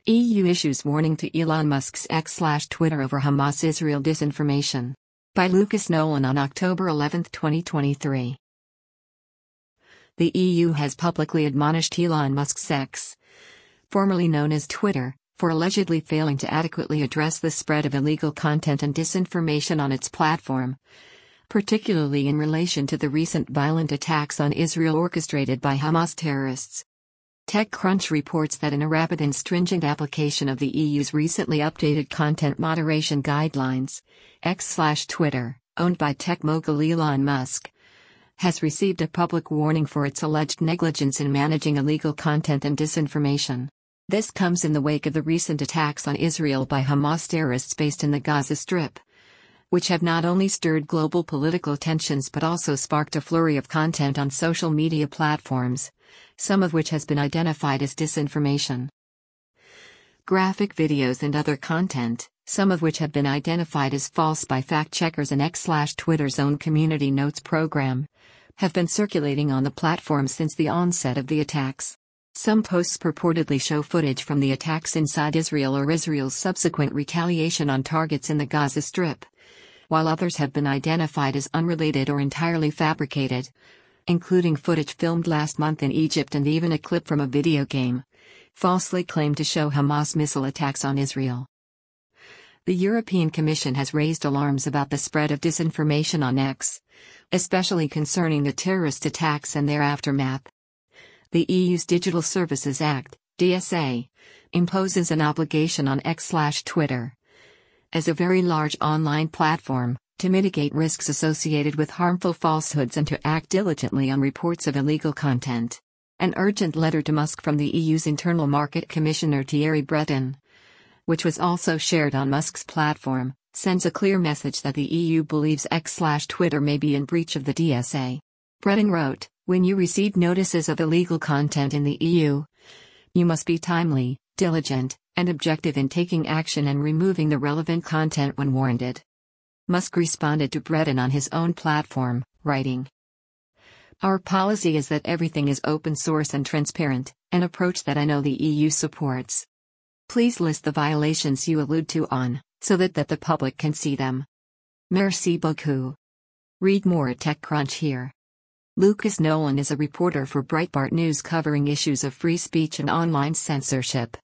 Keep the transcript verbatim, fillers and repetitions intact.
E U issues warning to Elon Musk's X slash Twitter over Hamas-Israel disinformation. By Lucas Nolan on October eleventh, twenty twenty-three. The E U has publicly admonished Elon Musk's X, formerly known as Twitter, for allegedly failing to adequately address the spread of illegal content and disinformation on its platform, particularly in relation to the recent violent attacks on Israel orchestrated by Hamas terrorists. TechCrunch reports that in a rapid and stringent application of the E U's recently updated content moderation guidelines, X slash Twitter, owned by tech mogul Elon Musk, has received a public warning for its alleged negligence in managing illegal content and disinformation. This comes in the wake of the recent attacks on Israel by Hamas terrorists based in the Gaza Strip, which have not only stirred global political tensions but also sparked a flurry of content on social media platforms, some of which has been identified as disinformation. Graphic videos and other content, some of which have been identified as false by fact-checkers and X slash Twitter's own Community Notes program, have been circulating on the platform since the onset of the attacks. Some posts purportedly show footage from the attacks inside Israel or Israel's subsequent retaliation on targets in the Gaza Strip, while others have been identified as unrelated or entirely fabricated, including footage filmed last month in Egypt and even a clip from a video game, falsely claimed to show Hamas missile attacks on Israel. The European Commission has raised alarms about the spread of disinformation on X, especially concerning the terrorist attacks and their aftermath. The E U's Digital Services Act, D S A, imposes an obligation on X slash Twitter, as a very large online platform, to mitigate risks associated with harmful falsehoods and to act diligently on reports of illegal content. An urgent letter to Musk from the E U's Internal Market Commissioner Thierry Breton, which was also shared on Musk's platform, sends a clear message that the E U believes X slash Twitter may be in breach of the D S A. Breton wrote, "When you receive notices of illegal content in the E U, you must be timely, diligent, and objective in taking action and removing the relevant content when warranted." Musk responded to Breton on his own platform, writing, "Our policy is that everything is open source and transparent, an approach that I know the E U supports. Please list the violations you allude to on, so that, that the public can see them. Merci beaucoup." Read more at TechCrunch here. Lucas Nolan is a reporter for Breitbart News covering issues of free speech and online censorship.